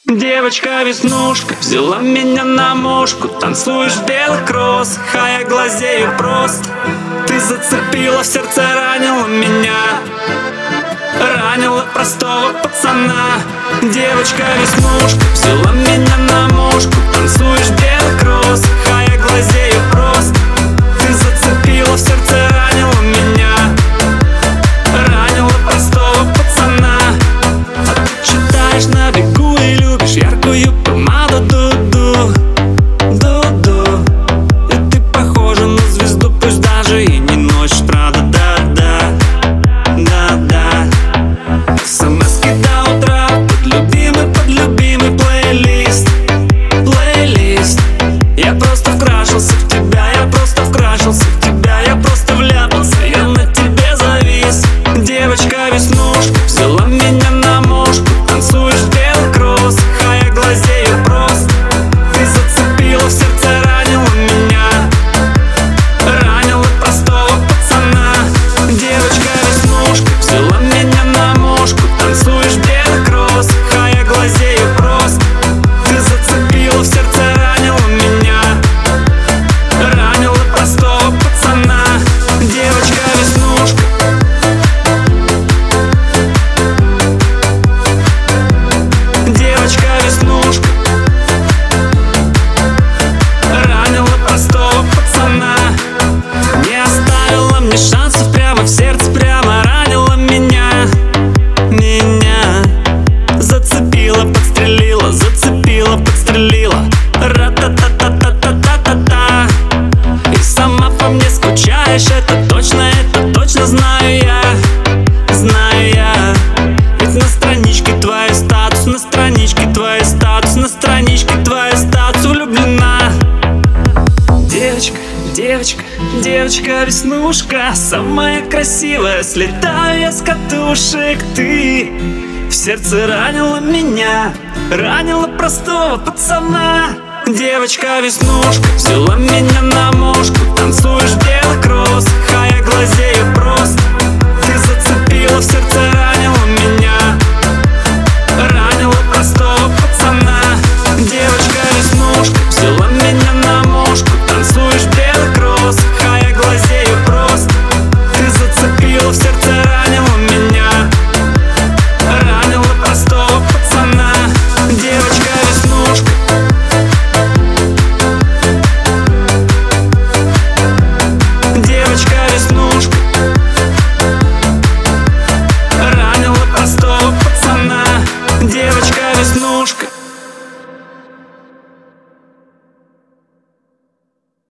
Девочка-веснушка взяла меня на мушку. Танцуешь в белых кроссах, а я глазею просто. Ты зацепила, в сердце ранила меня, ранила простого пацана. Девочка-веснушка взяла меня на мушку. Танцуешь в белых кроссах, а я глазею просто. Ты зацепила, в сердце ранила меня, ранила простого пацана. А ты читаешь на бегу и любишь яркую помаду Дуду, Дуду. И ты похожа на звезду, пусть даже и не ночь, правда, да-да, да-да. СМС-ки до утра под любимый плейлист, плейлист. Я просто вкрашился в тебя, я просто вкрашился в тебя, я просто вляпался, я на тебе завис. Девочка-веснушка взяла меня на мушку. Танцуешь в белых кроссах, а я глазею просто. Ты зацепила, в сердце ранила меня, ранила простого пацана. Девочка-веснушка взяла меня на мушку. Танцуешь в белых кроссах, а я глазею просто. Ты зацепила, в сердце ранила меня, ранила простого пацана. Девочка-веснушка. Девочка-веснушка ранила простого пацана. Не оставила мне шансов, прямо в сердце, прямо ранила меня, меня. Зацепила, подстрелила, зацепила, подстрелила. Ра-та-та-та-та-та-та-та-та. И сама по мне скучаешь, это точно знаю я, знаю я. Ведь на страничке твой статус, на страничке твой статус, на страничке твой статус влюблена. Девочка, девочка, девочка-веснушка, самая красивая, слетаю я с катушек. Ты в сердце ранила меня, ранила простого пацана. Девочка-веснушка взяла меня на мушку. Танцуешь в белых кроссах, а я глазею просто. Ты зацепила, в сердце ранила меня, ранила простого пацана. Девочка-веснушка взяла меня на мушку. Танцуешь в белых кроссах, а я глазею просто. Ты зацепила, в сердце ранила меня, ранила простого пацана. Девочка-веснушка. Девочка-веснушка ранила простого пацана. Девочка-веснушка.